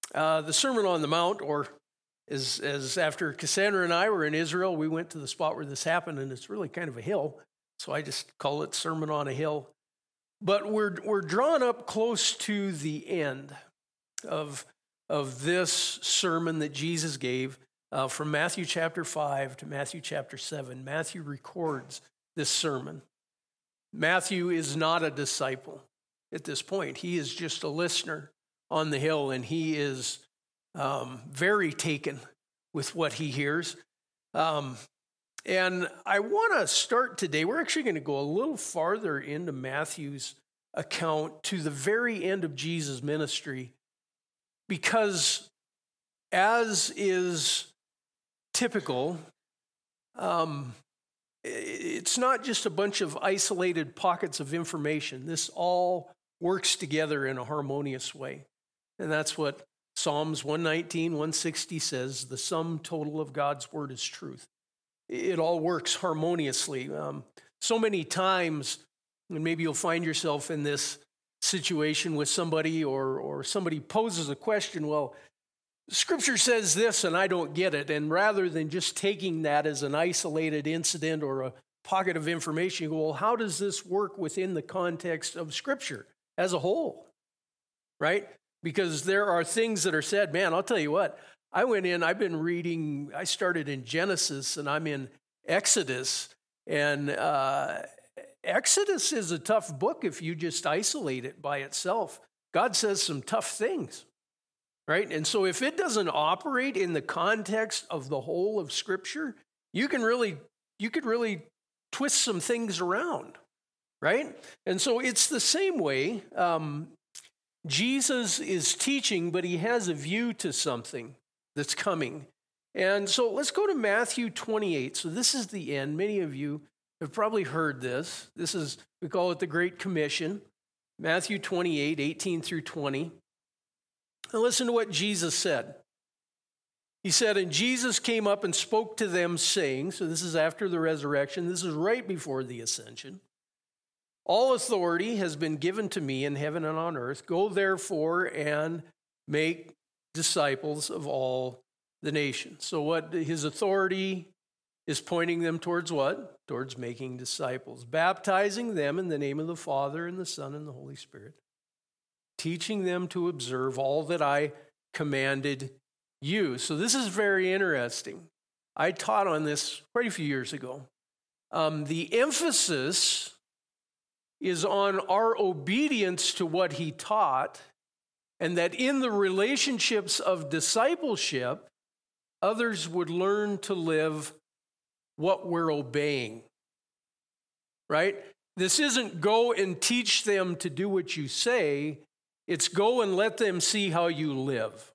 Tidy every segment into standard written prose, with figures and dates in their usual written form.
The Sermon on the Mount, or as after Cassandra and I were in Israel, we went to the spot where this happened, and it's really kind of a hill, so I just call it Sermon on a Hill. But we're drawn up close to the end of this sermon that Jesus gave from Matthew chapter 5 to Matthew chapter 7. Matthew records this sermon. Matthew is not a disciple at this point. He is just a listener on the hill, and he is very taken with what he hears. And I want to start today. We're actually going to go a little farther into Matthew's account to the very end of Jesus' ministry, because as is typical, it's not just a bunch of isolated pockets of information. This all works together in a harmonious way. And that's what Psalms 119, 160 says, the sum total of God's word is truth. It all works harmoniously. So many times, and maybe you'll find yourself in this situation with somebody, or somebody poses a question, well, Scripture says this and I don't get it. And rather than just taking that as an isolated incident or a pocket of information, you go, well, how does this work within the context of Scripture as a whole? Right? Because there are things that are said, man, I'll tell you what, I've been reading, I started in Genesis and I'm in Exodus. And Exodus is a tough book if you just isolate it by itself. God says some tough things. Right? And so if it doesn't operate in the context of the whole of Scripture, you could really twist some things around, right? And so it's the same way. Jesus is teaching, but he has a view to something that's coming. And so let's go to Matthew 28. So this is the end. Many of you have probably heard this. We call it the Great Commission. Matthew 28, 18 through 20. And listen to what Jesus said. He said, and Jesus came up and spoke to them, saying, so this is after the resurrection, this is right before the ascension. All authority has been given to me in heaven and on earth. Go therefore and make disciples of all the nations. So what his authority is pointing them towards what? Towards making disciples, baptizing them in the name of the Father and the Son and the Holy Spirit, teaching them to observe all that I commanded you. So this is very interesting. I taught on this quite a few years ago. The emphasis is on our obedience to what he taught, and that in the relationships of discipleship, others would learn to live what we're obeying. Right? This isn't go and teach them to do what you say. It's go and let them see how you live.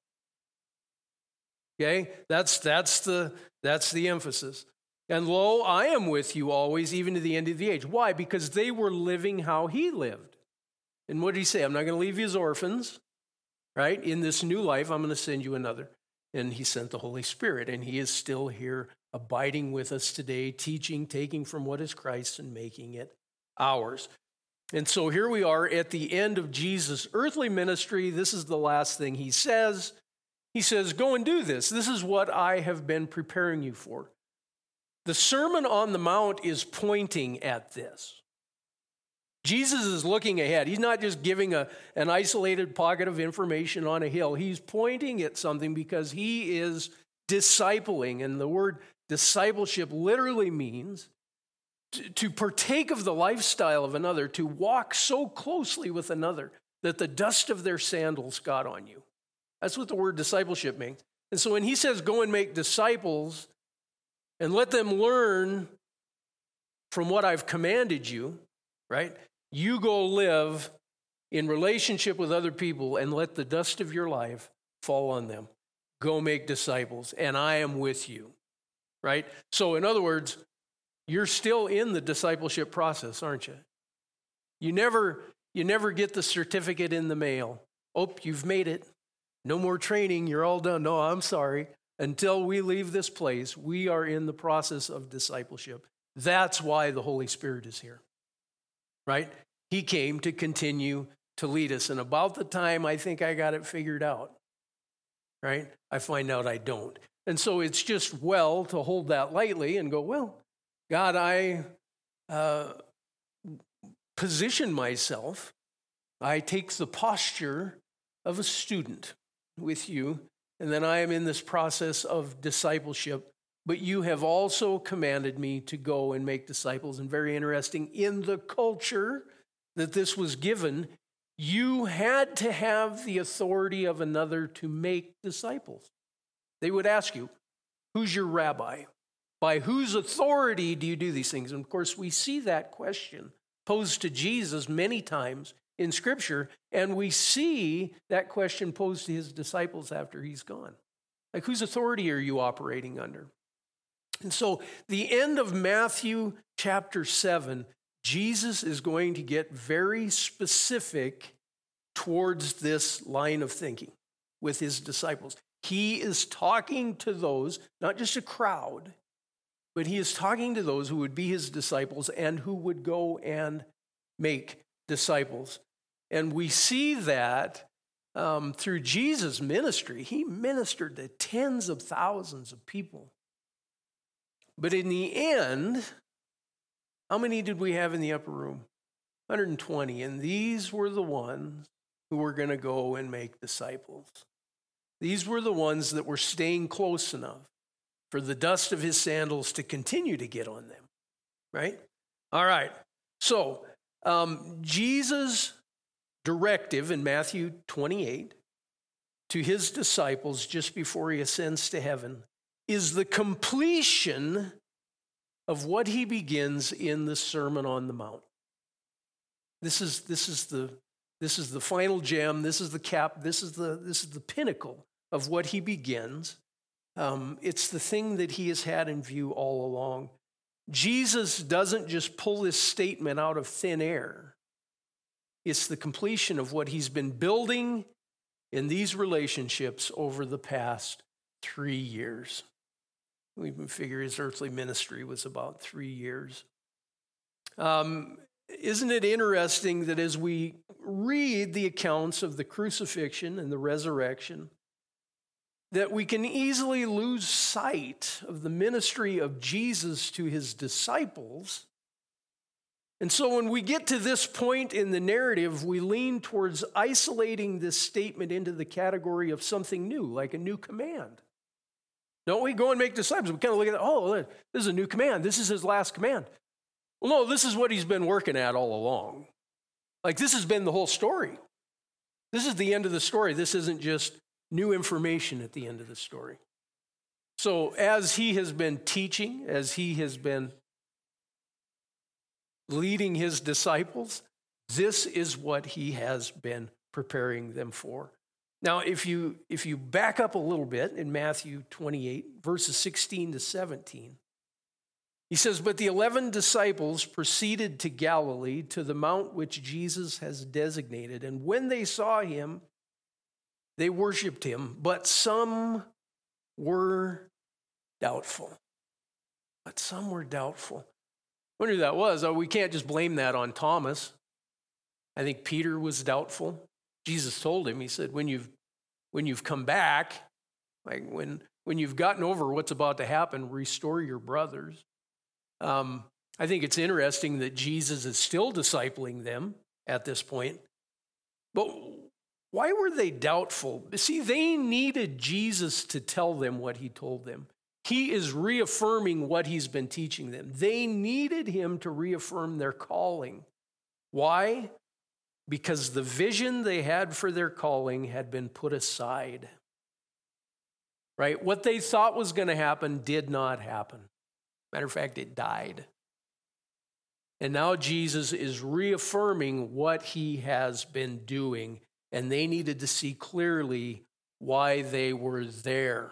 Okay? That's the emphasis. And lo, I am with you always, even to the end of the age. Why? Because they were living how he lived. And what did he say? I'm not going to leave you as orphans, right? In this new life, I'm going to send you another. And he sent the Holy Spirit, and he is still here abiding with us today, teaching, taking from what is Christ's and making it ours. And so here we are at the end of Jesus' earthly ministry. This is the last thing he says. He says, go and do this. This is what I have been preparing you for. The Sermon on the Mount is pointing at this. Jesus is looking ahead. He's not just giving an isolated pocket of information on a hill. He's pointing at something because he is discipling. And the word discipleship literally means to partake of the lifestyle of another, to walk so closely with another that the dust of their sandals got on you. That's what the word discipleship means. And so when he says, go and make disciples and let them learn from what I've commanded you, right? You go live in relationship with other people and let the dust of your life fall on them. Go make disciples, and I am with you, right? So in other words, you're still in the discipleship process, aren't you? You never get the certificate in the mail. Oh, you've made it. No more training. You're all done. No, I'm sorry. Until we leave this place, we are in the process of discipleship. That's why the Holy Spirit is here, right? He came to continue to lead us. And about the time I think I got it figured out, right? I find out I don't. And so it's just well to hold that lightly and go, well, God, I position myself. I take the posture of a student with you, and then I am in this process of discipleship. But you have also commanded me to go and make disciples. And very interesting, in the culture that this was given, you had to have the authority of another to make disciples. They would ask you, who's your rabbi? By whose authority do you do these things? And of course, we see that question posed to Jesus many times in Scripture, and we see that question posed to his disciples after he's gone. Like, whose authority are you operating under? And so the end of Matthew chapter 7, Jesus is going to get very specific towards this line of thinking with his disciples. He is talking to those, not just a crowd, but he is talking to those who would be his disciples and who would go and make disciples. And we see that through Jesus' ministry. He ministered to tens of thousands of people. But in the end, how many did we have in the upper room? 120. And these were the ones who were going to go and make disciples. These were the ones that were staying close enough for the dust of his sandals to continue to get on them, right? All right. So Jesus' directive in Matthew 28 to his disciples just before he ascends to heaven is the completion of what he begins in the Sermon on the Mount. This is the final gem. This is the cap. This is the pinnacle of what he begins. It's the thing that he has had in view all along. Jesus doesn't just pull this statement out of thin air. It's the completion of what he's been building in these relationships over the past 3 years. We even figure his earthly ministry was about 3 years. Isn't it interesting that as we read the accounts of the crucifixion and the resurrection, that we can easily lose sight of the ministry of Jesus to his disciples? And so when we get to this point in the narrative, we lean towards isolating this statement into the category of something new, like a new command. Don't we go and make disciples? We kind of look at it, oh, this is a new command. This is his last command. Well, no, this is what he's been working at all along. Like, this has been the whole story. This is the end of the story. This isn't just new information at the end of the story. So as he has been teaching, as he has been leading his disciples, this is what he has been preparing them for. Now, if you back up a little bit in Matthew 28, verses 16 to 17, he says, "But the 11 disciples proceeded to Galilee, to the mount which Jesus has designated. And when they saw him, they worshiped him, but some were doubtful." But some were doubtful. I wonder who that was. Oh, we can't just blame that on Thomas. I think Peter was doubtful. Jesus told him, he said, when you've come back, like when you've gotten over what's about to happen, restore your brothers. I think it's interesting that Jesus is still discipling them at this point. But why were they doubtful? See, they needed Jesus to tell them what he told them. He is reaffirming what he's been teaching them. They needed him to reaffirm their calling. Why? Because the vision they had for their calling had been put aside. Right? What they thought was going to happen did not happen. Matter of fact, it died. And now Jesus is reaffirming what he has been doing, and they needed to see clearly why they were there.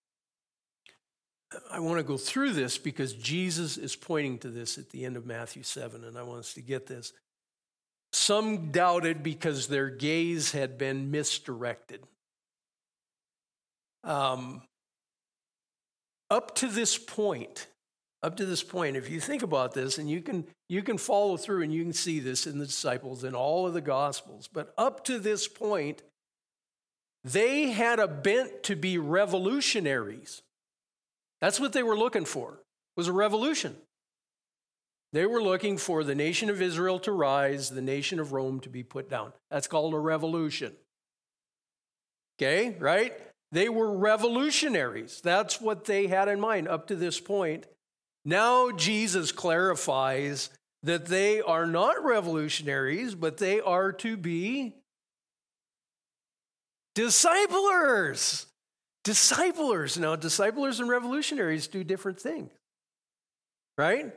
I want to go through this because Jesus is pointing to this at the end of Matthew 7, and I want us to get this. Some doubted because their gaze had been misdirected. Up to this point, if you think about this, and you can follow through and you can see this in the disciples in all of the Gospels, but up to this point, They had a bent to be revolutionaries. That's what they were looking for, was a revolution. They were looking for the nation of Israel to rise, the nation of Rome to be put down. That's called a revolution. Okay, right? They were revolutionaries. That's what they had in mind up to this point. Now Jesus clarifies that they are not revolutionaries, but they are to be disciplers. Disciplers. Now, disciplers and revolutionaries do different things, right?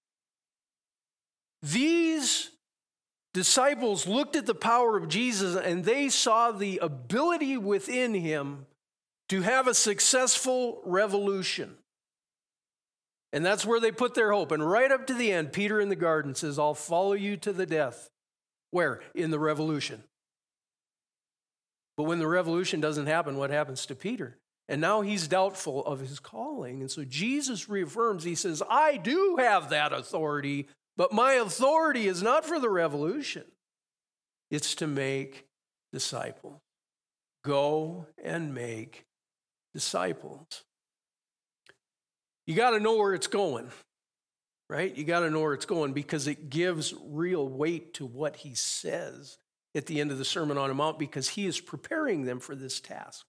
These disciples looked at the power of Jesus and they saw the ability within him to have a successful revolution. And that's where they put their hope. And right up to the end, Peter in the garden says, I'll follow you to the death. Where? In the revolution. But when the revolution doesn't happen, what happens to Peter? And now he's doubtful of his calling. And so Jesus reaffirms, he says, I do have that authority, but my authority is not for the revolution. It's to make disciples. Go and make disciples. You got to know where it's going, right? You got to know where it's going because it gives real weight to what he says at the end of the Sermon on the Mount because he is preparing them for this task.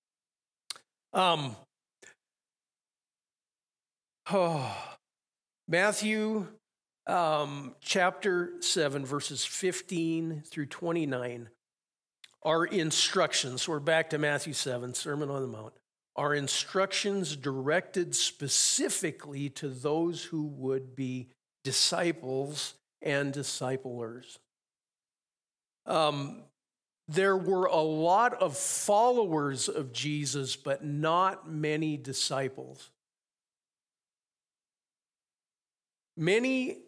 Matthew chapter 7, verses 15 through 29 are instructions. So we're back to Matthew 7, Sermon on the Mount. Are instructions directed specifically to those who would be disciples and disciplers. There were a lot of followers of Jesus, but not many disciples. Many,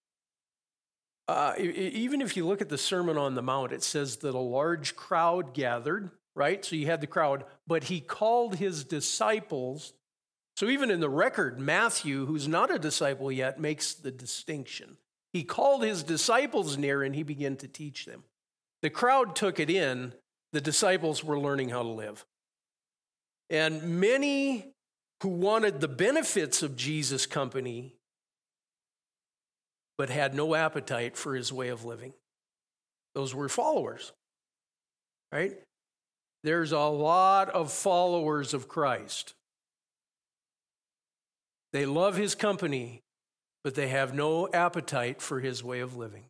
even if you look at the Sermon on the Mount, it says that a large crowd gathered, right? So you had the crowd, but he called his disciples. So even in the record, Matthew, who's not a disciple yet, makes the distinction. He called his disciples near and he began to teach them. The crowd took it in. The disciples were learning how to live. And many who wanted the benefits of Jesus' company but had no appetite for his way of living. Those were followers, right? There's a lot of followers of Christ. They love his company, but they have no appetite for his way of living.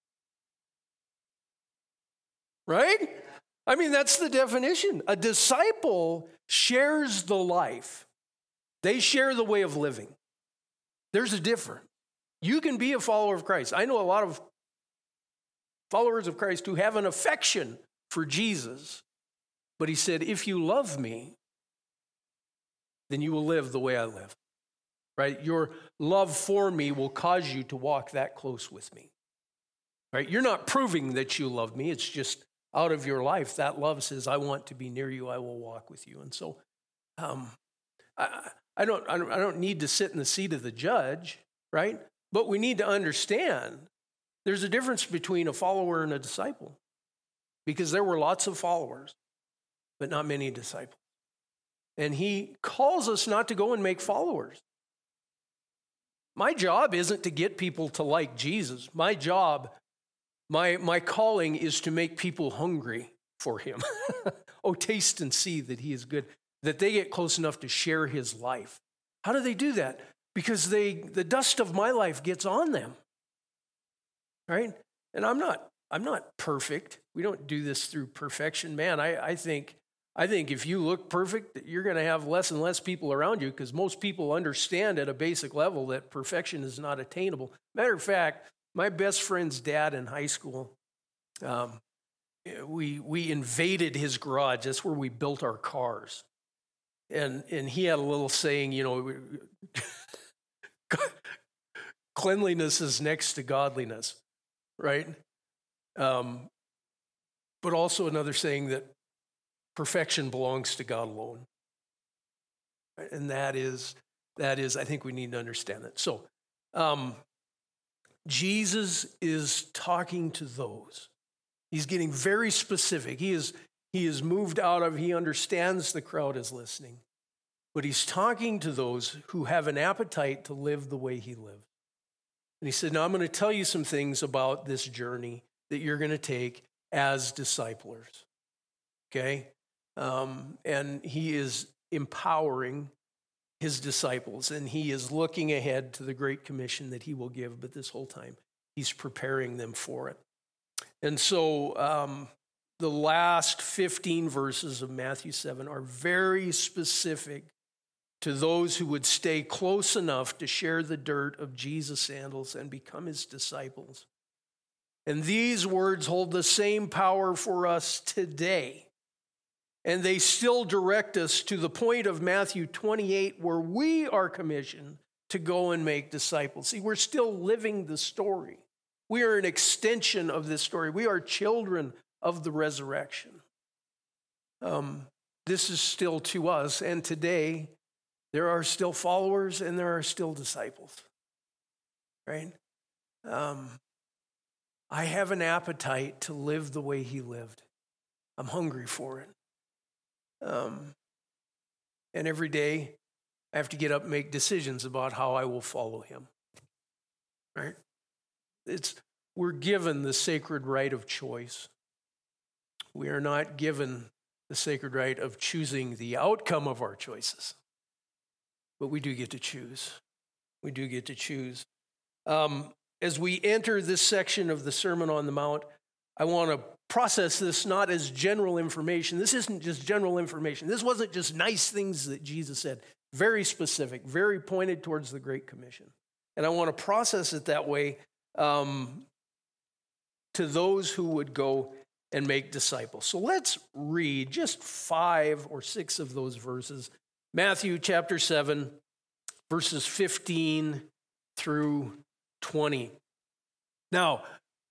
Right? I mean, that's the definition. A disciple shares the life. They share the way of living. There's a difference. You can be a follower of Christ. I know a lot of followers of Christ who have an affection for Jesus, but he said, if you love me, then you will live the way I live. Right? Your love for me will cause you to walk that close with me. Right? You're not proving that you love me. It's just out of your life, that love says, I want to be near you, I will walk with you. And so I don't need to sit in the seat of the judge, right? But we need to understand there's a difference between a follower and a disciple because there were lots of followers, but not many disciples. And he calls us not to go and make followers. My job isn't to get people to like Jesus. My job, my calling is to make people hungry for him. Oh, taste and see that he is good, that they get close enough to share his life. How do they do that? Because the dust of my life gets on them, right? And I'm not perfect. We don't do this through perfection. Man, I think if you look perfect, you're going to have less and less people around you because most people understand at a basic level that perfection is not attainable. Matter of fact, my best friend's dad in high school, we invaded his garage. That's where we built our cars. And he had a little saying, cleanliness is next to godliness, right? But also another saying that perfection belongs to God alone. And that is, I think we need to understand that. So, Jesus is talking to those. He's getting very specific. He is he is moved out of, he understands the crowd is listening. But he's talking to those who have an appetite to live the way he lived. And he said, now I'm going to tell you some things about this journey that you're going to take as disciplers. Okay? And he is empowering his disciples, and he is looking ahead to the great commission that he will give, but this whole time he's preparing them for it. And so the last 15 verses of Matthew 7 are very specific to those who would stay close enough to share the dirt of Jesus' sandals and become his disciples. And these words hold the same power for us today. And they still direct us to the point of Matthew 28, where we are commissioned to go and make disciples. See, we're still living the story. We are an extension of this story. We are children of the resurrection. This is still to us, and today there are still followers and there are still disciples, right? I have an appetite to live the way he lived. I'm hungry for it. And every day I have to get up and make decisions about how I will follow him, right? We're given the sacred right of choice. We are not given the sacred right of choosing the outcome of our choices, but we do get to choose. We do get to choose. As we enter this section of the Sermon on the Mount, I want to process this not as general information. This isn't just general information. This wasn't just nice things that Jesus said. Very specific, very pointed towards the Great Commission. And I want to process it that way to those who would go and make disciples. So let's read just 5 or 6 of those verses. Matthew chapter 7, verses 15 through 20. Now,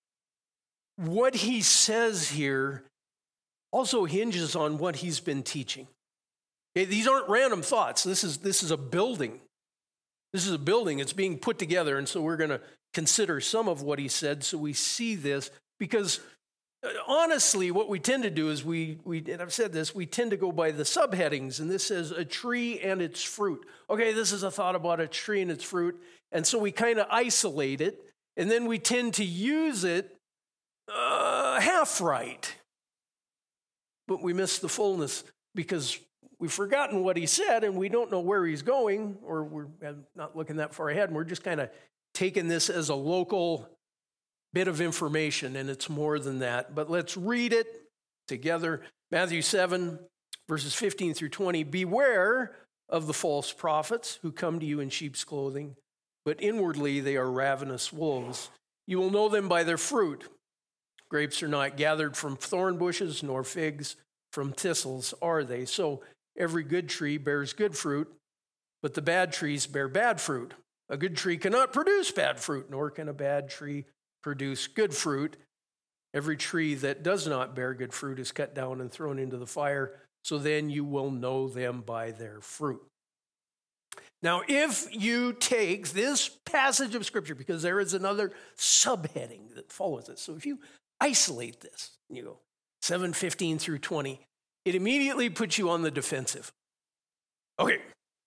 what he says here also hinges on what he's been teaching. Okay, these aren't random thoughts. This is a building. This is a building. It's being put together, and so we're going to consider some of what he said so we see this, because honestly, what we tend to do is and I've said this, we tend to go by the subheadings, and this says a tree and its fruit. Okay, this is a thought about a tree and its fruit, and so we kind of isolate it, and then we tend to use it half right, but we miss the fullness because we've forgotten what he said and we don't know where he's going, or we're not looking that far ahead, and we're just kind of taking this as a local bit of information, and it's more than that. But let's read it together. Matthew 7, verses 15 through 20. Beware of the false prophets who come to you in sheep's clothing, but inwardly they are ravenous wolves. You will know them by their fruit. Grapes are not gathered from thorn bushes, nor figs from thistles are they. So every good tree bears good fruit, but the bad trees bear bad fruit. A good tree cannot produce bad fruit, nor can a bad tree produce good fruit. Every tree that does not bear good fruit is cut down and thrown into the fire. So then you will know them by their fruit. Now, if you take this passage of Scripture, because there is another subheading that follows it. So if you isolate this, you go 7:15 through 20, it immediately puts you on the defensive. Okay,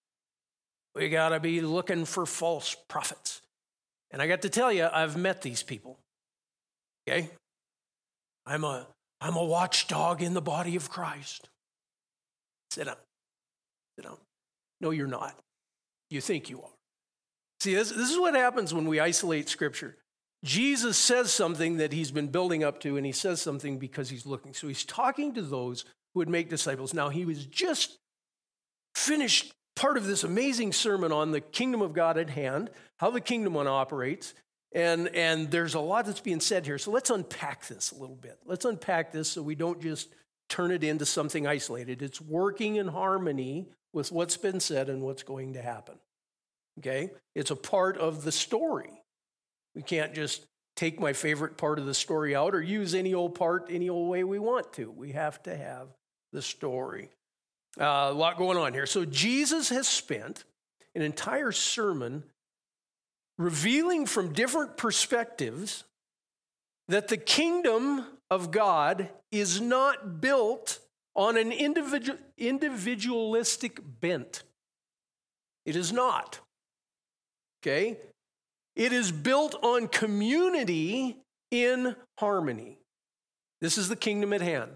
we got to be looking for false prophets. And I got to tell you, I've met these people. Okay? I'm a watchdog in the body of Christ. Sit down. Sit down. No, you're not. You think you are. See, this is what happens when we isolate Scripture. Jesus says something that he's been building up to, and he says something because he's looking. So he's talking to those who would make disciples. Now, he was just finished part of this amazing sermon on the kingdom of God at hand, how the kingdom operates, and there's a lot that's being said here. So let's unpack this a little bit. Let's unpack this so we don't just turn it into something isolated. It's working in harmony with what's been said and what's going to happen. Okay? It's a part of the story. We can't just take my favorite part of the story out or use any old part any old way we want to. We have to have the story. A lot going on here. So Jesus has spent an entire sermon revealing from different perspectives that the kingdom of God is not built on an individualistic bent. It is not. Okay? It is built on community in harmony. This is the kingdom at hand.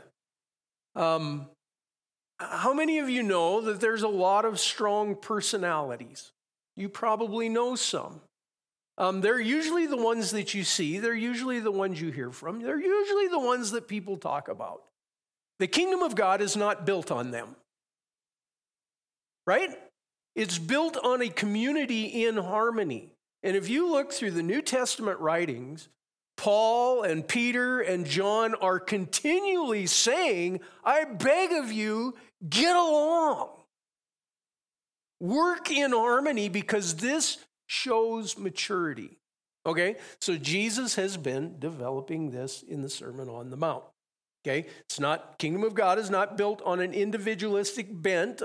How many of you know that there's a lot of strong personalities? You probably know some. They're usually the ones that you see. They're usually the ones you hear from. They're usually the ones that people talk about. The kingdom of God is not built on them. Right? It's built on a community in harmony. And if you look through the New Testament writings, Paul and Peter and John are continually saying, I beg of you, get along. Work in harmony because this shows maturity. Okay? So Jesus has been developing this in the Sermon on the Mount. Okay? It's not, kingdom of God is not built on an individualistic bent,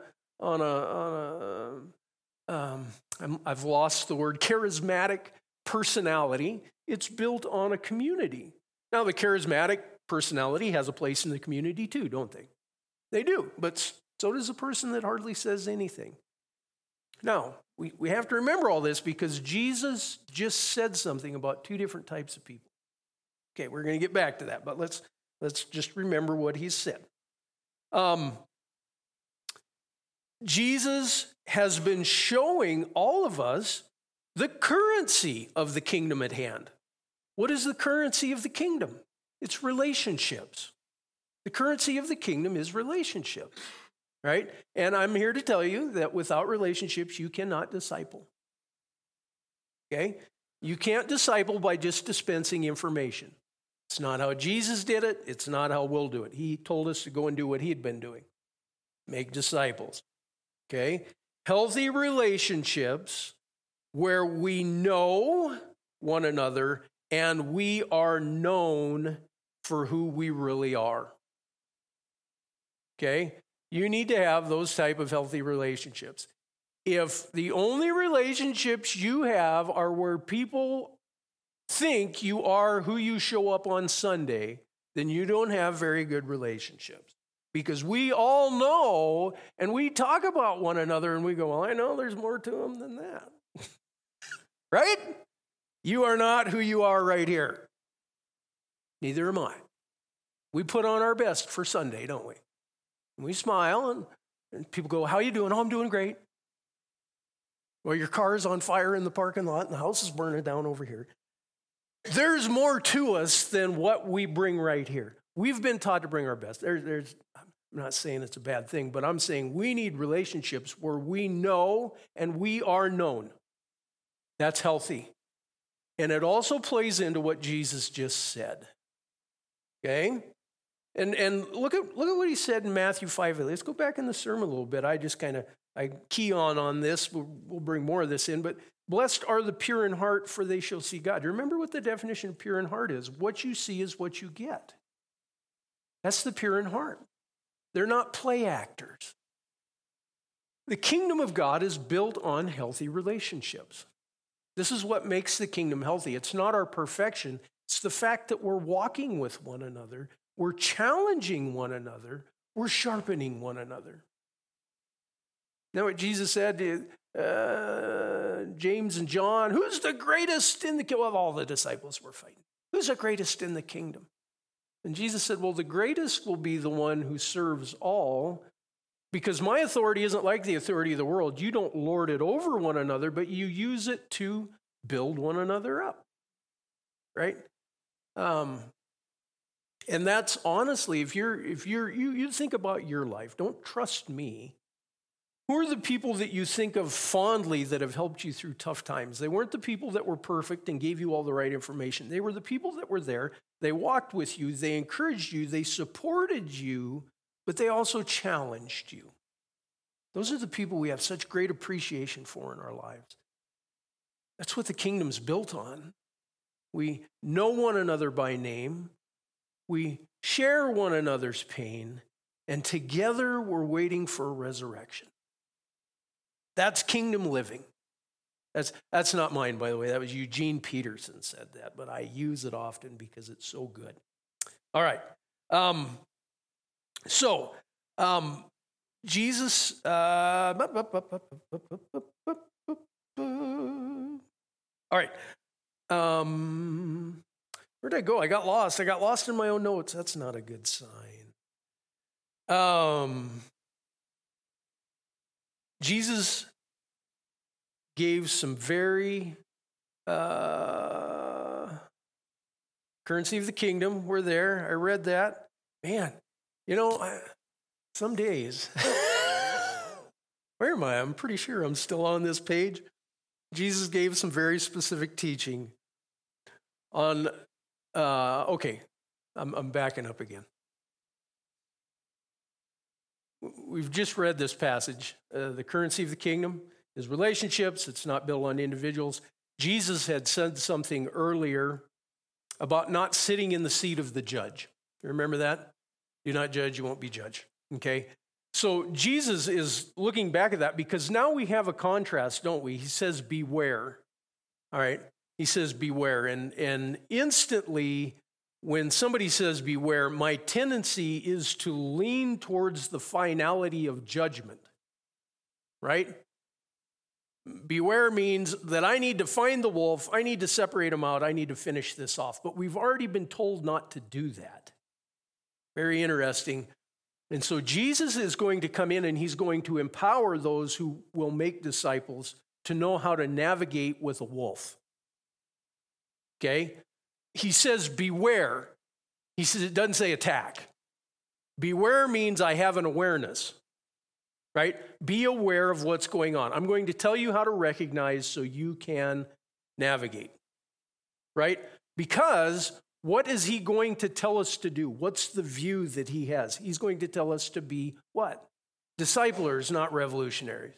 I've lost the word, charismatic personality. It's built on a community. Now, the charismatic personality has a place in the community too, don't they? They do, but so does a person that hardly says anything. Now, we have to remember all this because Jesus just said something about two different types of people. Okay, we're going to get back to that, but let's just remember what he said. Jesus has been showing all of us the currency of the kingdom at hand. What is the currency of the kingdom? It's relationships. The currency of the kingdom is relationships, right? And I'm here to tell you that without relationships, you cannot disciple. Okay? You can't disciple by just dispensing information. It's not how Jesus did it. It's not how we'll do it. He told us to go and do what he had been doing. Make disciples. Okay? Healthy relationships where we know one another and we are known for who we really are. Okay? You need to have those type of healthy relationships. If the only relationships you have are where people think you are who you show up on Sunday, then you don't have very good relationships. Because we all know, and we talk about one another, and we go, well, I know there's more to them than that. Right? You are not who you are right here. Neither am I. We put on our best for Sunday, don't we? And we smile, and people go, how you doing? Oh, I'm doing great. Well, your car is on fire in the parking lot, and the house is burning down over here. There's more to us than what we bring right here. We've been taught to bring our best. I'm not saying it's a bad thing, but I'm saying we need relationships where we know and we are known. That's healthy. And it also plays into what Jesus just said. Okay? And look at what he said in Matthew 5. Let's go back in the sermon a little bit. I key on this. We'll bring more of this in. But blessed are the pure in heart, for they shall see God. Do you remember what the definition of pure in heart is? What you see is what you get. That's the pure in heart. They're not play actors. The kingdom of God is built on healthy relationships. This is what makes the kingdom healthy. It's not our perfection. It's the fact that we're walking with one another. We're challenging one another. We're sharpening one another. Now what Jesus said to James and John, who's the greatest in the kingdom? Well, all the disciples were fighting. Who's the greatest in the kingdom? And Jesus said, well, the greatest will be the one who serves all, because my authority isn't like the authority of the world. You don't lord it over one another, but you use it to build one another up, right? And that's honestly, if you think about your life, don't trust me. Who are the people that you think of fondly that have helped you through tough times? They weren't the people that were perfect and gave you all the right information. They were the people that were there. They walked with you. They encouraged you. They supported you, but they also challenged you. Those are the people we have such great appreciation for in our lives. That's what the kingdom's built on. We know one another by name. We share one another's pain, and together we're waiting for a resurrection. That's kingdom living. That's not mine, by the way. That was Eugene Peterson said that, but I use it often because it's so good. All right. Jesus. All right. Where'd I go? I got lost. I got lost in my own notes. That's not a good sign. Jesus gave some very currency of the kingdom. We're there. I read that. Man, some days. Where am I? I'm pretty sure I'm still on this page. Jesus gave some very specific teaching on, I'm backing up again. We've just read this passage. The currency of the kingdom is relationships. It's not built on individuals. Jesus had said something earlier about not sitting in the seat of the judge. You remember that? Do not judge, you won't be judged. Okay? So Jesus is looking back at that because now we have a contrast, don't we? He says, beware. All right? He says, beware. And instantly, when somebody says beware, my tendency is to lean towards the finality of judgment. Right? Beware means that I need to find the wolf, I need to separate him out, I need to finish this off. But we've already been told not to do that. Very interesting. And so Jesus is going to come in and he's going to empower those who will make disciples to know how to navigate with a wolf. Okay? He says beware. He says, it doesn't say attack. Beware means I have an awareness. Right? Be aware of what's going on. I'm going to tell you how to recognize so you can navigate. Right? Because what is he going to tell us to do? What's the view that he has? He's going to tell us to be what? Disciplers, not revolutionaries.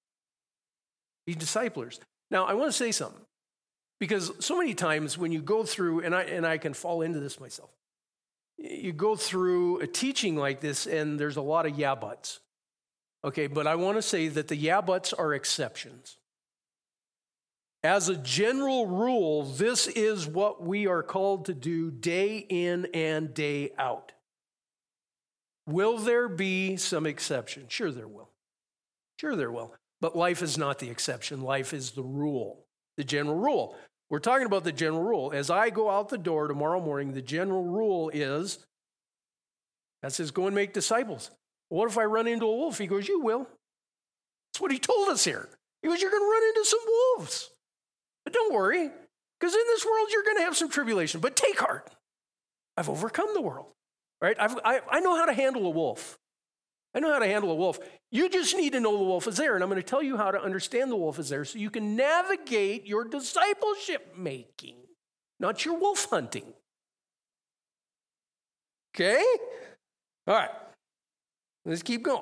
Be disciplers. Now, I want to say something. Because so many times when you go through, and I can fall into this myself, you go through a teaching like this and there's a lot of yeah buts. Okay, but I want to say that the yeah buts are exceptions. As a general rule, this is what we are called to do day in and day out. Will there be some exception? Sure there will. Sure there will. But life is not the exception. Life is the rule, the general rule. We're talking about the general rule. As I go out the door tomorrow morning, the general rule is, that says go and make disciples. What if I run into a wolf? He goes, you will. That's what he told us here. He goes, you're going to run into some wolves. But don't worry, because in this world you're going to have some tribulation. But take heart. I've overcome the world. Right? I know how to handle a wolf. I know how to handle a wolf. You just need to know the wolf is there, and I'm going to tell you how to understand the wolf is there so you can navigate your discipleship making, not your wolf hunting. Okay? All right. Let's keep going.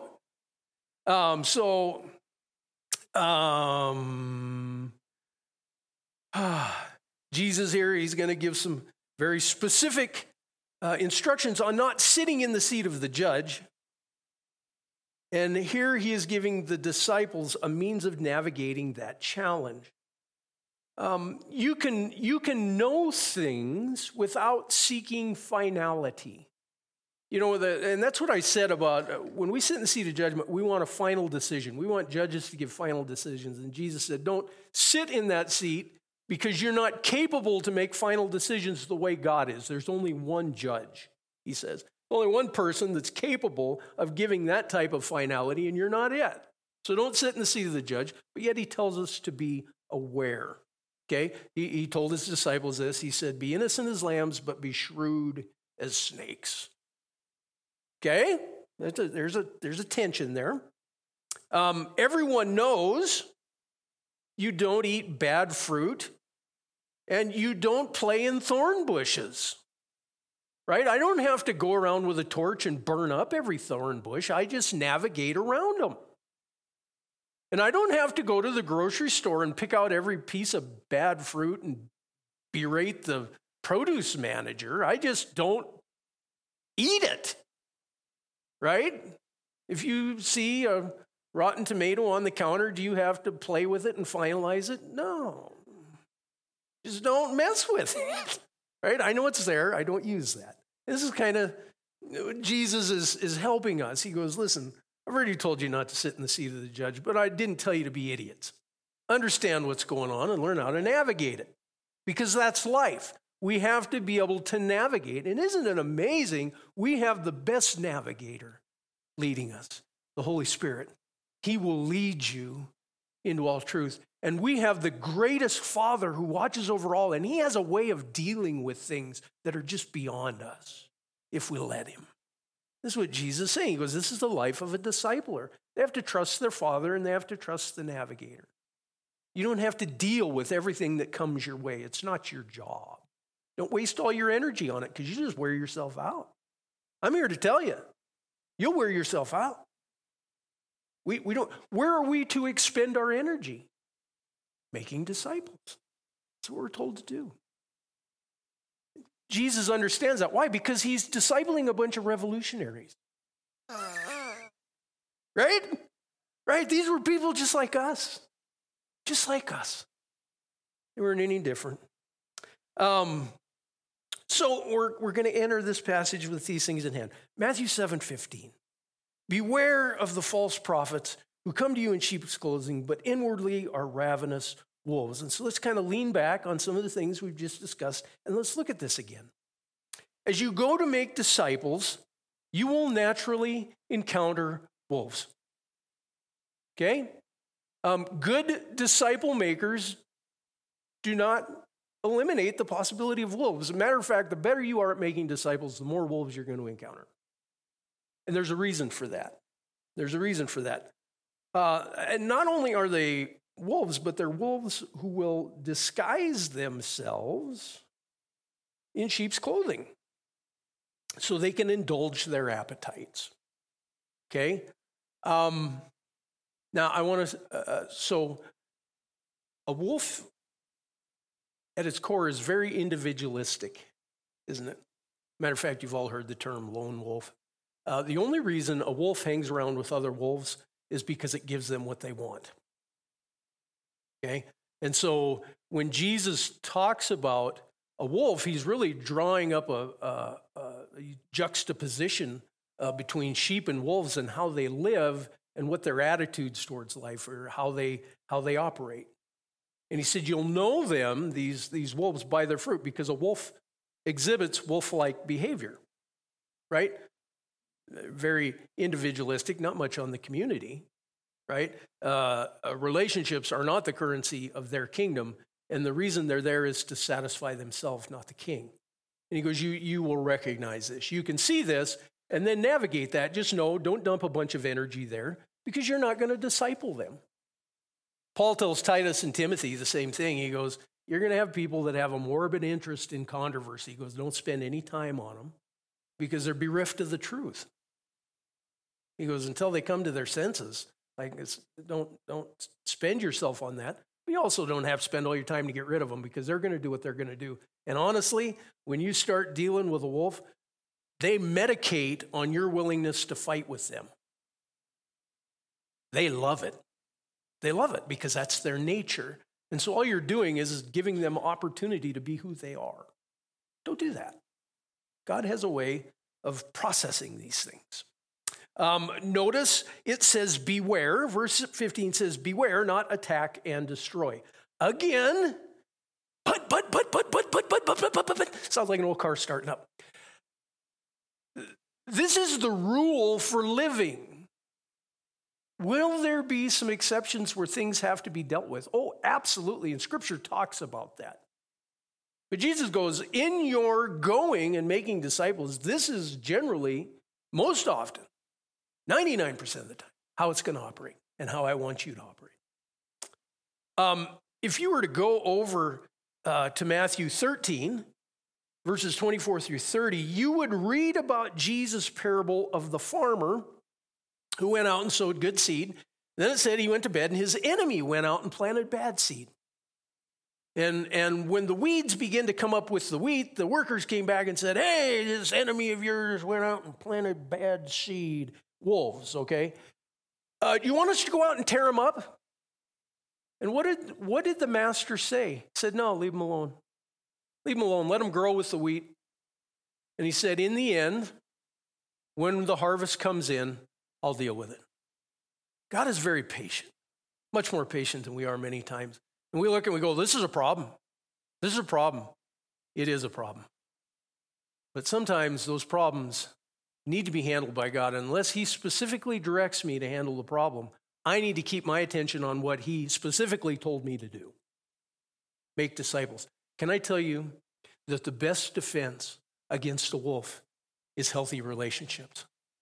Jesus here, he's going to give some very specific instructions on not sitting in the seat of the judge. And here he is giving the disciples a means of navigating that challenge. You can know things without seeking finality. And that's what I said about when we sit in the seat of judgment, we want a final decision. We want judges to give final decisions. And Jesus said, don't sit in that seat because you're not capable to make final decisions the way God is. There's only one judge, he says. Only one person that's capable of giving that type of finality, and you're not it. So don't sit in the seat of the judge, but yet he tells us to be aware. Okay? He told his disciples this. He said, be innocent as lambs, but be shrewd as snakes. Okay? There's a tension there. Everyone knows you don't eat bad fruit, and you don't play in thorn bushes. Right? I don't have to go around with a torch and burn up every thorn bush. I just navigate around them. And I don't have to go to the grocery store and pick out every piece of bad fruit and berate the produce manager. I just don't eat it. Right? If you see a rotten tomato on the counter, do you have to play with it and finalize it? No. Just don't mess with it. Right? I know it's there. I don't use that. This is kind of, Jesus is helping us. He goes, listen, I've already told you not to sit in the seat of the judge, but I didn't tell you to be idiots. Understand what's going on and learn how to navigate it, because that's life. We have to be able to navigate. And isn't it amazing? We have the best navigator leading us, the Holy Spirit. He will lead you into all truth. And we have the greatest Father who watches over all, and he has a way of dealing with things that are just beyond us if we let him. This is what Jesus is saying. He goes, this is the life of a discipler. They have to trust their Father, and they have to trust the navigator. You don't have to deal with everything that comes your way. It's not your job. Don't waste all your energy on it, because you just wear yourself out. I'm here to tell you, you'll wear yourself out. We don't. Where are we to expend our energy? Making disciples. That's what we're told to do. Jesus understands that. Why? Because he's discipling a bunch of revolutionaries. Right? Right? These were people just like us. Just like us. They weren't any different. So we're going to enter this passage with these things in hand. Matthew 7:15. Beware of the false prophets who come to you in sheep's clothing, but inwardly are ravenous wolves. And so let's kind of lean back on some of the things we've just discussed, and let's look at this again. As you go to make disciples, you will naturally encounter wolves. Okay? Good disciple makers do not eliminate the possibility of wolves. As a matter of fact, the better you are at making disciples, the more wolves you're going to encounter. And there's a reason for that. There's a reason for that. And not only are they wolves, but they're wolves who will disguise themselves in sheep's clothing so they can indulge their appetites. Okay? Now, I want to, so a wolf at its core is very individualistic, isn't it? Matter of fact, you've all heard the term lone wolf. The only reason a wolf hangs around with other wolves is because it gives them what they want. Okay? And so when Jesus talks about a wolf, he's really drawing up a juxtaposition between sheep and wolves and how they live and what their attitudes towards life or how they operate. And he said, you'll know them, these wolves, by their fruit, because a wolf exhibits wolf-like behavior, right? Very individualistic, not much on the community, right? Relationships are not the currency of their kingdom, and the reason they're there is to satisfy themselves, not the king. And he goes, you will recognize this. You can see this and then navigate that. Just know, don't dump a bunch of energy there because you're not going to disciple them. Paul tells Titus and Timothy the same thing. He goes, you're going to have people that have a morbid interest in controversy. He goes, don't spend any time on them because they're bereft of the truth. He goes, until they come to their senses, don't spend yourself on that. But you also don't have to spend all your time to get rid of them because they're going to do what they're going to do. And honestly, when you start dealing with a wolf, they medicate on your willingness to fight with them. They love it. They love it because that's their nature. And so all you're doing is giving them opportunity to be who they are. Don't do that. God has a way of processing these things. Notice it says beware. Verse 15 says beware, not attack and destroy. Again, but. Sounds like an old car starting up. This is the rule for living. Will there be some exceptions where things have to be dealt with? Oh, absolutely. And Scripture talks about that. But Jesus goes, in your going and making disciples, this is generally, most often, 99% of the time, how it's going to operate and how I want you to operate. If you were to go over to Matthew 13, verses 24 through 30, you would read about Jesus' parable of the farmer who went out and sowed good seed. Then it said he went to bed and his enemy went out and planted bad seed. And when the weeds began to come up with the wheat, the workers came back and said, hey, this enemy of yours went out and planted bad seed. Wolves, okay? You want us to go out and tear them up? And what did the master say? He said, no, leave them alone. Leave them alone. Let them grow with the wheat. And he said, in the end, when the harvest comes in, I'll deal with it. God is very patient, much more patient than we are many times. And we look and we go, this is a problem. This is a problem. It is a problem. But sometimes those problems need to be handled by God. Unless he specifically directs me to handle the problem, I need to keep my attention on what he specifically told me to do. Make disciples. Can I tell you that the best defense against a wolf is healthy relationships?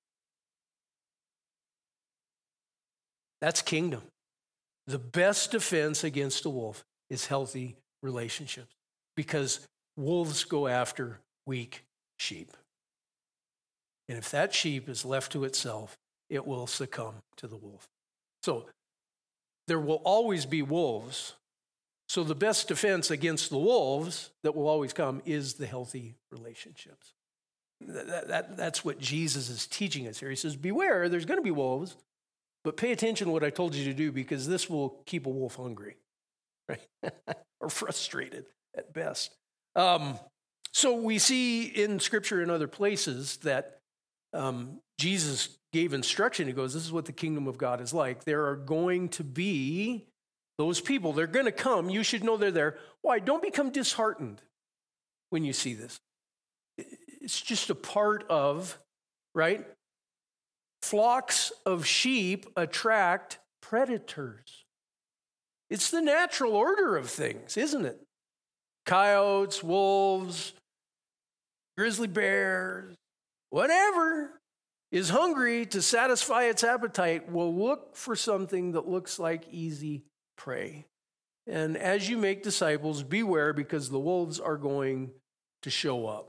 That's kingdom. The best defense against a wolf is healthy relationships, because wolves go after weak sheep. And if that sheep is left to itself, it will succumb to the wolf. So there will always be wolves. So the best defense against the wolves that will always come is the healthy relationships. That's what Jesus is teaching us here. He says, beware, there's going to be wolves, but pay attention to what I told you to do, because this will keep a wolf hungry, right? Or frustrated at best. So we see in Scripture and other places that Jesus gave instruction. He goes, this is what the kingdom of God is like. There are going to be those people. They're going to come. You should know they're there. Why? Don't become disheartened when you see this. It's just a part of, right? Flocks of sheep attract predators. It's the natural order of things, isn't it? Coyotes, wolves, grizzly bears, whatever is hungry to satisfy its appetite will look for something that looks like easy prey. And as you make disciples, beware, because the wolves are going to show up.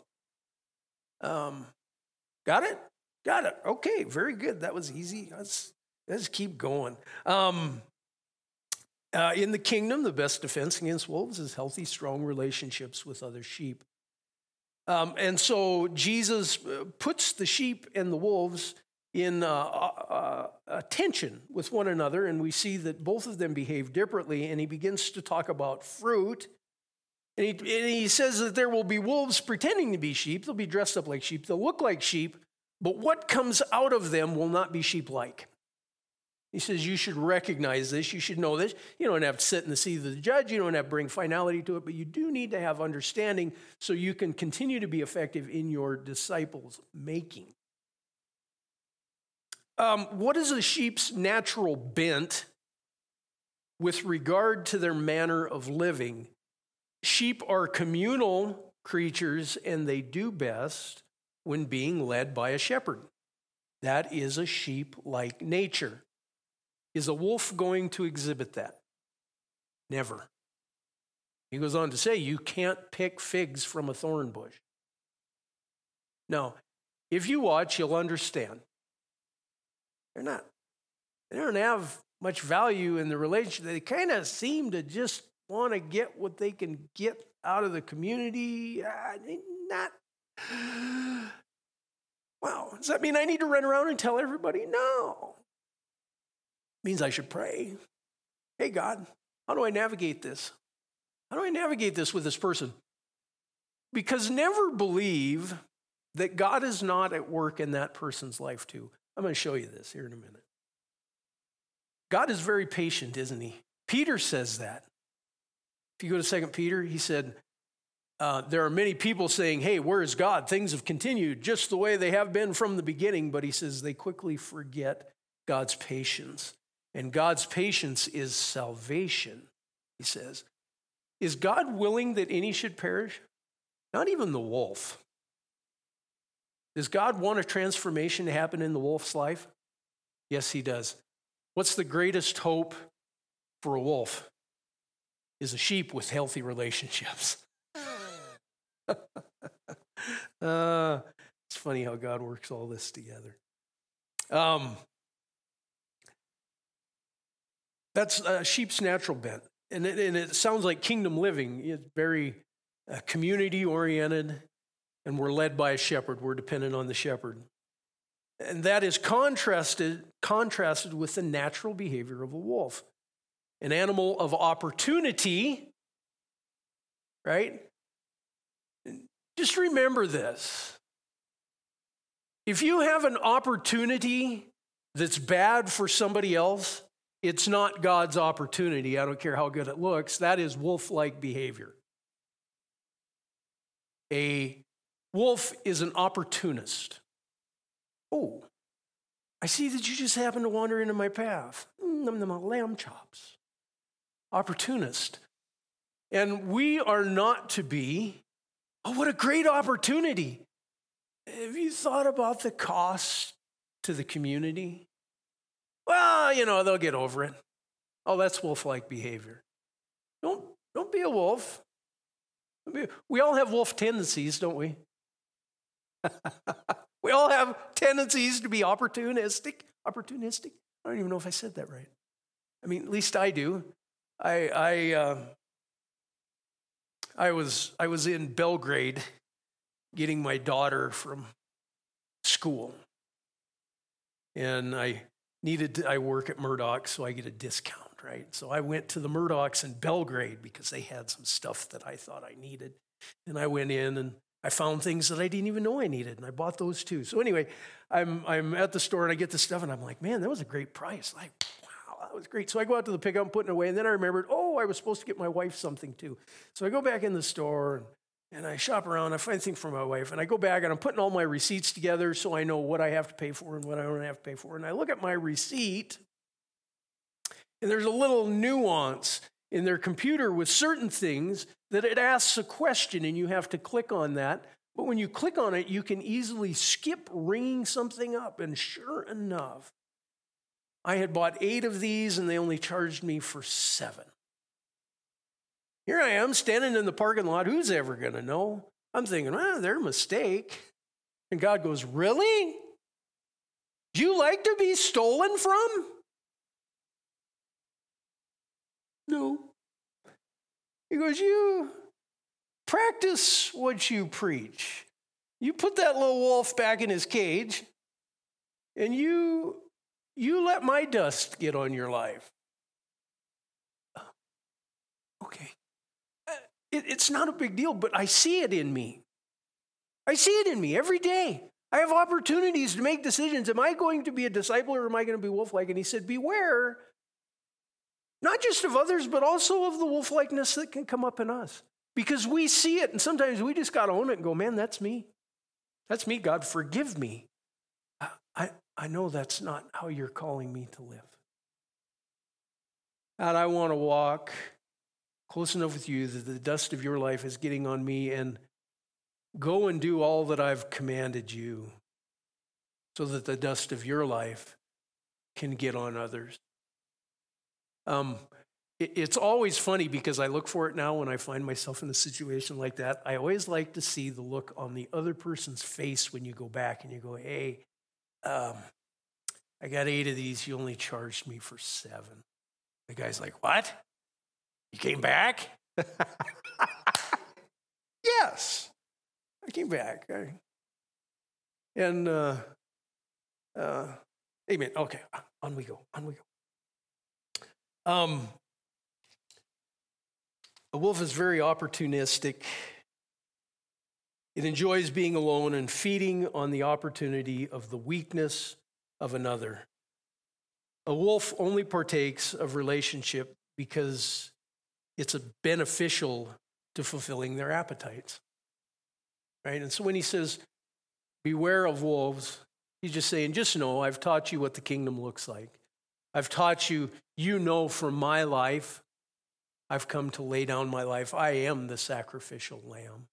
Got it? Got it. Okay, very good. That was easy. Let's keep going. In the kingdom, the best defense against wolves is healthy, strong relationships with other sheep. And so Jesus puts the sheep and the wolves in tension with one another, and we see that both of them behave differently, and he begins to talk about fruit. And he says that there will be wolves pretending to be sheep. They'll be dressed up like sheep. They'll look like sheep, but what comes out of them will not be sheep-like. He says you should recognize this. You should know this. You don't have to sit in the seat of the judge. You don't have to bring finality to it, but you do need to have understanding so you can continue to be effective in your disciples' making. What is a sheep's natural bent with regard to their manner of living? Sheep are communal creatures, and they do best when being led by a shepherd. That is a sheep-like nature. Is a wolf going to exhibit that? Never. He goes on to say, you can't pick figs from a thorn bush. No, if you watch, you'll understand. They don't have much value in the relationship. They kind of seem to just want to get what they can get out of the community. Wow, does that mean I need to run around and tell everybody? No. It means I should pray. Hey, God, how do I navigate this? How do I navigate this with this person? Because never believe that God is not at work in that person's life too. I'm going to show you this here in a minute. God is very patient, isn't he? Peter says that. If you go to 2 Peter, he said, there are many people saying, hey, where is God? Things have continued just the way they have been from the beginning. But he says they quickly forget God's patience. And God's patience is salvation, he says. Is God willing that any should perish? Not even the wolf. Does God want a transformation to happen in the wolf's life? Yes, he does. What's the greatest hope for a wolf? Is a sheep with healthy relationships. It's funny how God works all this together. That's a sheep's natural bent. And it sounds like kingdom living. It's very community-oriented, and we're led by a shepherd. We're dependent on the shepherd. And that is contrasted with the natural behavior of a wolf. An animal of opportunity, right? Just remember this. If you have an opportunity that's bad for somebody else, it's not God's opportunity. I don't care how good it looks. That is wolf-like behavior. A wolf is an opportunist. Oh, I see that you just happened to wander into my path. Lamb chops. Opportunist. And we are not to be, oh, what a great opportunity. Have you thought about the cost to the community? Well, they'll get over it. Oh, that's wolf-like behavior. Don't be a wolf. We all have wolf tendencies, don't we? We all have tendencies to be opportunistic. I don't even know if I said that right. I mean, at least I do. I was in Belgrade getting my daughter from school, and I work at Murdoch, so I get a discount, right? So I went to the Murdochs in Belgrade because they had some stuff that I thought I needed, and I went in and I found things that I didn't even know I needed, and I bought those too. So anyway, I'm at the store and I get the stuff, and I'm like, man, that was a great price. Like, wow, that was great. So I go out to the pickup and put it away, and then I remembered, I was supposed to get my wife something too. So I go back in the store and I shop around. I find things for my wife, and I go back and I'm putting all my receipts together so I know what I have to pay for and what I don't have to pay for. And I look at my receipt, and there's a little nuance in their computer with certain things that it asks a question, and you have to click on that. But when you click on it, you can easily skip ringing something up. And sure enough, I had bought 8 of these, and they only charged me for 7. Here I am standing in the parking lot. Who's ever going to know? I'm thinking, their mistake. And God goes, really? Do you like to be stolen from? No. He goes, you practice what you preach. You put that little wolf back in his cage, and you let my dust get on your life. Okay. It's not a big deal, but I see it in me. I see it in me every day. I have opportunities to make decisions. Am I going to be a disciple, or am I going to be wolf-like? And he said, beware, not just of others, but also of the wolf-likeness that can come up in us. Because we see it, and sometimes we just got to own it and go, man, that's me. That's me, God, forgive me. I know that's not how you're calling me to live. And I want to walk close enough with you that the dust of your life is getting on me, and go and do all that I've commanded you so that the dust of your life can get on others. It's always funny because I look for it now when I find myself in a situation like that. I always like to see the look on the other person's face when you go back and you go, hey, I got 8 of these. You only charged me for 7. The guy's like, what? You came back? Yes, I came back. Amen. Okay, on we go. A wolf is very opportunistic. It enjoys being alone and feeding on the opportunity of the weakness of another. A wolf only partakes of relationship because it's beneficial to fulfilling their appetites. Right? And so when he says, beware of wolves, he's just saying, just know, I've taught you what the kingdom looks like. I've taught you, from my life, I've come to lay down my life. I am the sacrificial lamb.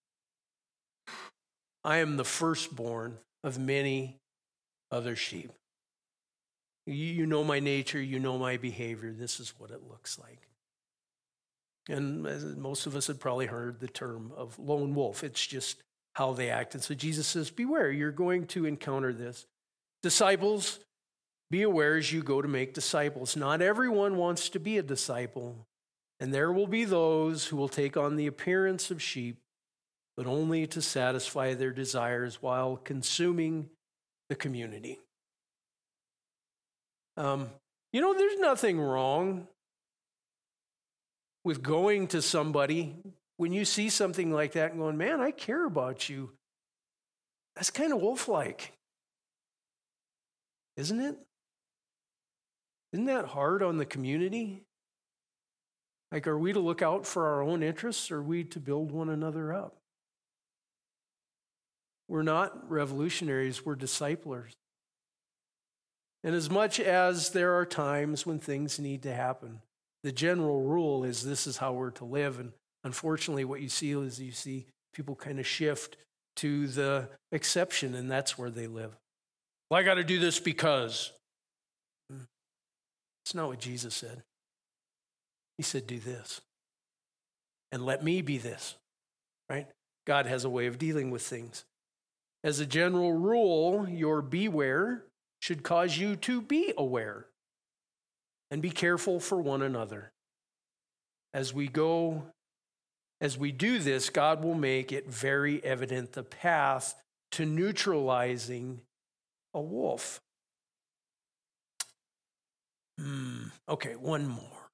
I am the firstborn of many other sheep. You know my nature, you know my behavior. This is what it looks like. And most of us had probably heard the term of lone wolf. It's just how they act. And so Jesus says, beware, you're going to encounter this. Disciples, be aware as you go to make disciples. Not everyone wants to be a disciple. And there will be those who will take on the appearance of sheep, but only to satisfy their desires while consuming the community. There's nothing wrong with going to somebody when you see something like that and going, man, I care about you. That's kind of wolf-like. Isn't it? Isn't that hard on the community? Like, are we to look out for our own interests, or are we to build one another up? We're not revolutionaries, we're disciplers. And as much as there are times when things need to happen, the general rule is this is how we're to live. And unfortunately, what you see people kind of shift to the exception, and that's where they live. Well, I got to do this because. It's not what Jesus said. He said, do this. And let me be this, right? God has a way of dealing with things. As a general rule, your beware should cause you to be aware and be careful for one another. As we do this, God will make it very evident the path to neutralizing a wolf. Okay, one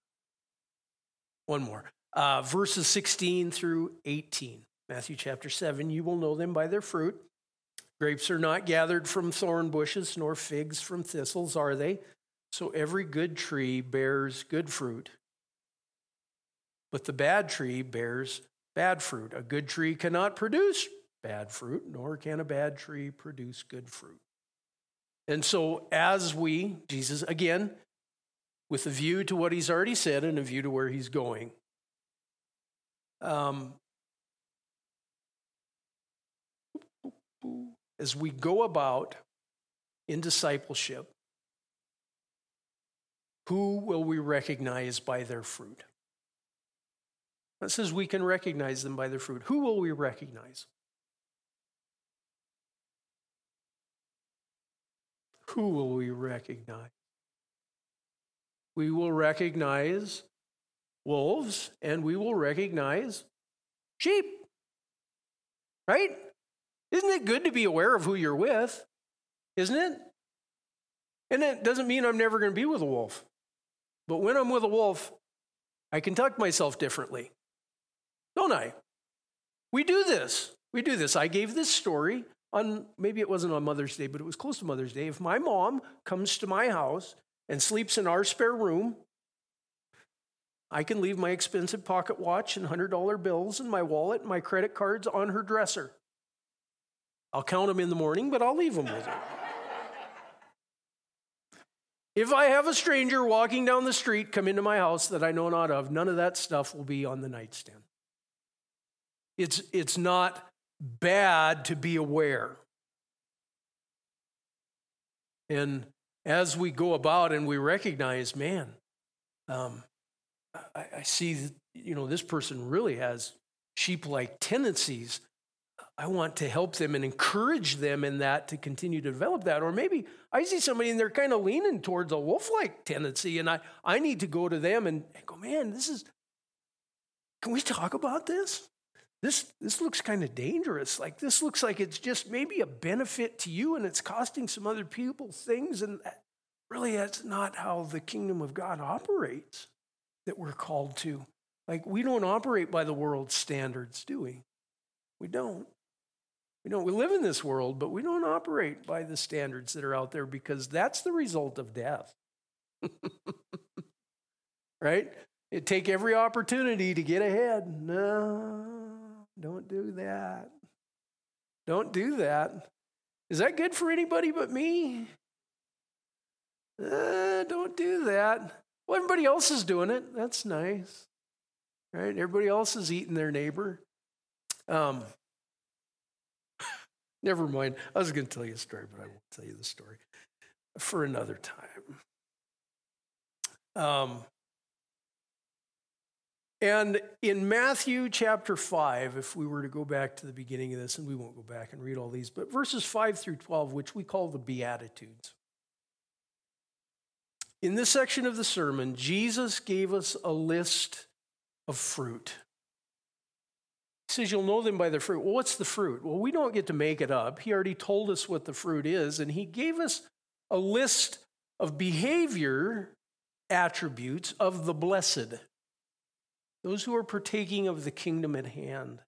more. Verses 16 through 18. Matthew chapter 7, you will know them by their fruit. Grapes are not gathered from thorn bushes, nor figs from thistles, are they? So every good tree bears good fruit, but the bad tree bears bad fruit. A good tree cannot produce bad fruit, nor can a bad tree produce good fruit. And so Jesus, again, with a view to what he's already said and a view to where he's going, as we go about in discipleship, who will we recognize by their fruit? It says we can recognize them by their fruit. Who will we recognize? Who will we recognize? We will recognize wolves and we will recognize sheep, right? Isn't it good to be aware of who you're with? Isn't it? And it doesn't mean I'm never going to be with a wolf. But when I'm with a wolf, I conduct myself differently. Don't I? We do this. I gave this story on, maybe it wasn't on Mother's Day, but it was close to Mother's Day. If my mom comes to my house and sleeps in our spare room, I can leave my expensive pocket watch and $100 bills and my wallet and my credit cards on her dresser. I'll count them in the morning, but I'll leave them with her. If I have a stranger walking down the street come into my house that I know not of, none of that stuff will be on the nightstand. It's not bad to be aware. And as we go about and we recognize, man, I see that, this person really has sheep-like tendencies. I want to help them and encourage them in that to continue to develop that. Or maybe I see somebody and they're kind of leaning towards a wolf-like tendency, and I need to go to them and go, man, can we talk about this? This looks kind of dangerous. Like, this looks like it's just maybe a benefit to you and it's costing some other people things. And really, that's not how the kingdom of God operates that we're called to. Like, we don't operate by the world's standards, do we? We don't. We live in this world, but we don't operate by the standards that are out there because that's the result of death. Right? You take every opportunity to get ahead. No, don't do that. Don't do that. Is that good for anybody but me? Don't do that. Well, everybody else is doing it. That's nice. Right? Everybody else is eating their neighbor. Never mind. I was going to tell you a story, but I won't tell you the story for another time. And in Matthew chapter 5, if we were to go back to the beginning of this, and we won't go back and read all these, but verses 5 through 12, which we call the Beatitudes. In this section of the sermon, Jesus gave us a list of fruit. He says, you'll know them by their fruit. Well, what's the fruit? Well, we don't get to make it up. He already told us what the fruit is, and he gave us a list of behavior attributes of the blessed, those who are partaking of the kingdom at hand.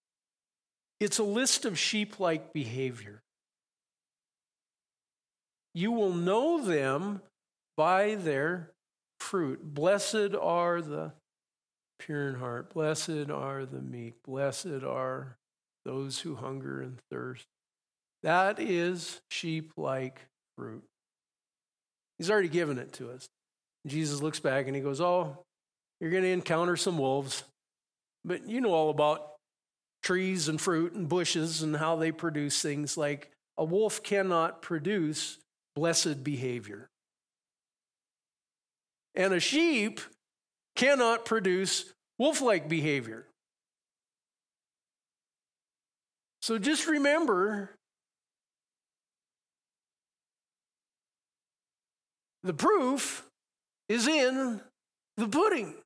It's a list of sheep-like behavior. You will know them by their fruit. Blessed are the pure in heart. Blessed are the meek. Blessed are those who hunger and thirst. That is sheep-like fruit. He's already given it to us. Jesus looks back and he goes, oh, you're going to encounter some wolves, but you know all about trees and fruit and bushes and how they produce things. Like a wolf cannot produce blessed behavior. And a sheep cannot produce wolf-like behavior. So just remember, the proof is in the pudding.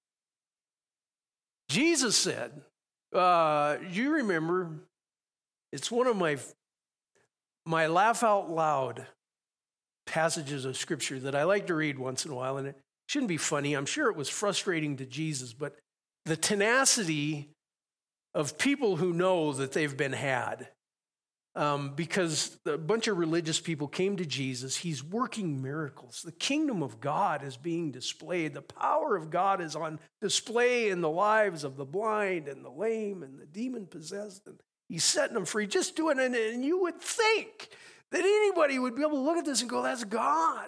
Jesus said, you remember, it's one of my laugh out loud passages of Scripture that I like to read once in a while, and it shouldn't be funny. I'm sure it was frustrating to Jesus, but the tenacity of people who know that they've been had, because a bunch of religious people came to Jesus. He's working miracles. The kingdom of God is being displayed. The power of God is on display in the lives of the blind and the lame and the demon-possessed, and he's setting them free, just doing it. And you would think that anybody would be able to look at this and go, that's God.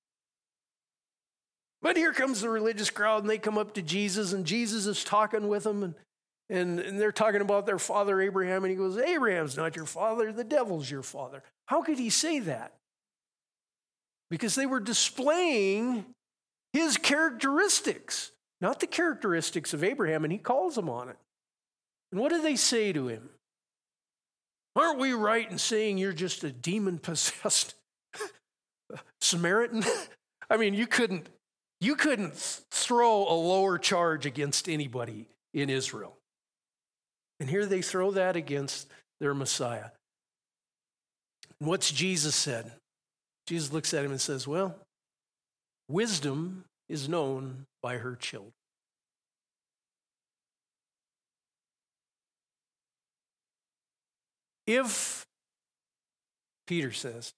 But here comes the religious crowd, and they come up to Jesus, and Jesus is talking with them, and they're talking about their father Abraham, and he goes, Abraham's not your father, the devil's your father. How could he say that? Because they were displaying his characteristics, not the characteristics of Abraham, and he calls them on it. And what do they say to him? Aren't we right in saying you're just a demon-possessed Samaritan? I mean, you couldn't throw a lower charge against anybody in Israel. And here they throw that against their Messiah. And what's Jesus said? Jesus looks at him and says, well, wisdom is known by her children. If, Peter says,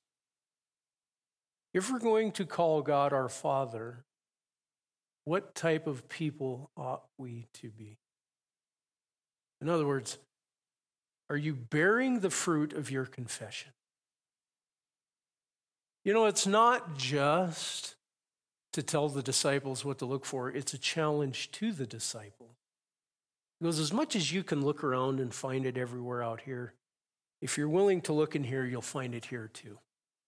if we're going to call God our Father, what type of people ought we to be? In other words, are you bearing the fruit of your confession? You know, it's not just to tell the disciples what to look for, it's a challenge to the disciples. Because as much as you can look around and find it everywhere out here, if you're willing to look in here, you'll find it here too.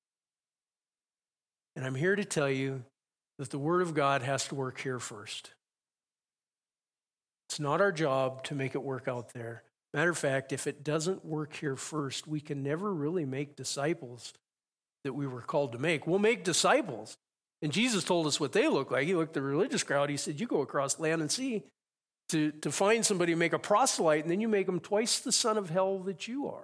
And I'm here to tell you that the Word of God has to work here first. It's not our job to make it work out there. Matter of fact, if it doesn't work here first, we can never really make disciples that we were called to make. We'll make disciples. And Jesus told us what they look like. He looked at the religious crowd. He said, you go across land and sea to find somebody, make a proselyte, and then you make them twice the son of hell that you are.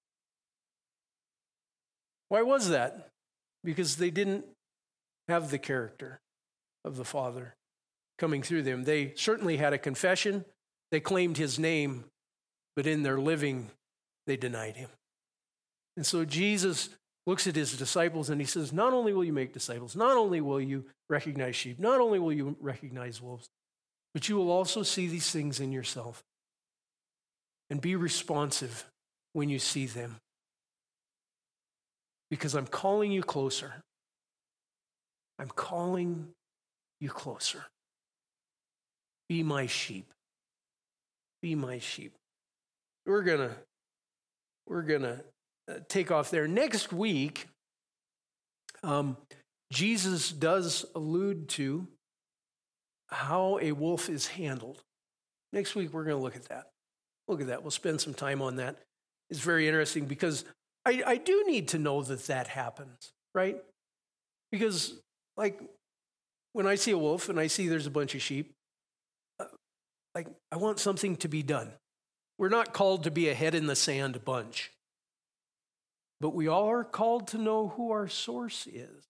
Why was that? Because they didn't have the character of the Father coming through them. They certainly had a confession. They claimed his name, but in their living, they denied him. And so Jesus looks at his disciples and he says, not only will you make disciples, not only will you recognize sheep, not only will you recognize wolves, but you will also see these things in yourself and be responsive when you see them. Because I'm calling you closer. I'm calling you closer. Be my sheep. Be my sheep. We're gonna take off there. Next week, Jesus does allude to how a wolf is handled. Next week, we're going to look at that. We'll spend some time on that. It's very interesting because I do need to know that happens, right? Because, like, when I see a wolf and I see there's a bunch of sheep, I want something to be done. We're not called to be a head in the sand bunch. But we all are called to know who our source is,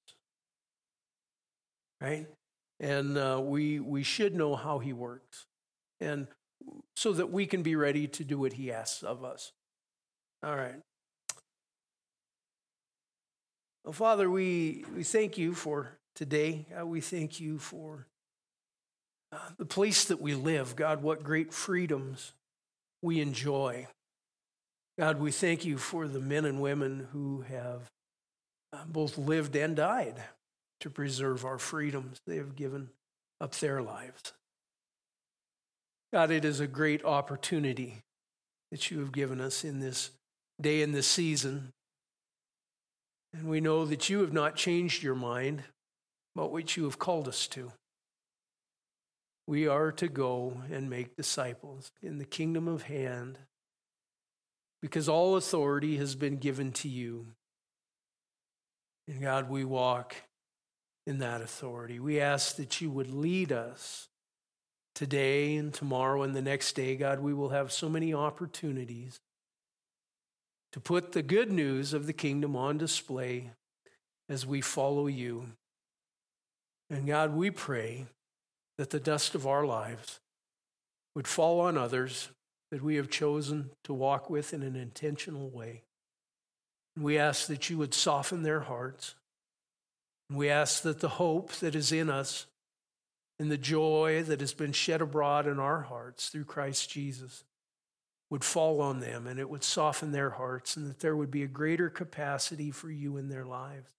right? And we should know how he works, and so that we can be ready to do what he asks of us. All right. Well, Father, we thank you for today. We thank you for the place that we live. God, what great freedoms we enjoy. God, we thank you for the men and women who have both lived and died to preserve our freedoms. They have given up their lives. God, it is a great opportunity that you have given us in this day and this season. And we know that you have not changed your mind about what you have called us to. We are to go and make disciples in the kingdom of hand because all authority has been given to you. And God, we walk in that authority. We ask that you would lead us today and tomorrow and the next day. God, we will have so many opportunities to put the good news of the kingdom on display as we follow you. And God, we pray that the dust of our lives would fall on others that we have chosen to walk with in an intentional way. And we ask that you would soften their hearts. And we ask that the hope that is in us and the joy that has been shed abroad in our hearts through Christ Jesus would fall on them, and it would soften their hearts, and that there would be a greater capacity for you in their lives.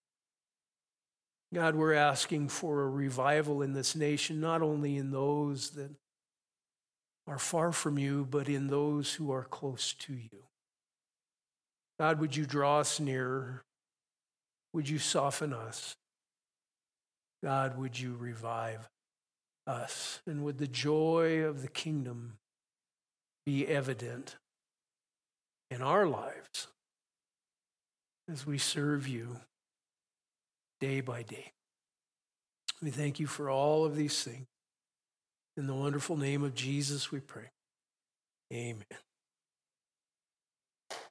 God, we're asking for a revival in this nation, not only in those that are far from you, but in those who are close to you. God, would you draw us nearer? Would you soften us? God, would you revive us? And would the joy of the kingdom be evident in our lives as we serve you day by day? We thank you for all of these things. In the wonderful name of Jesus, we pray. Amen.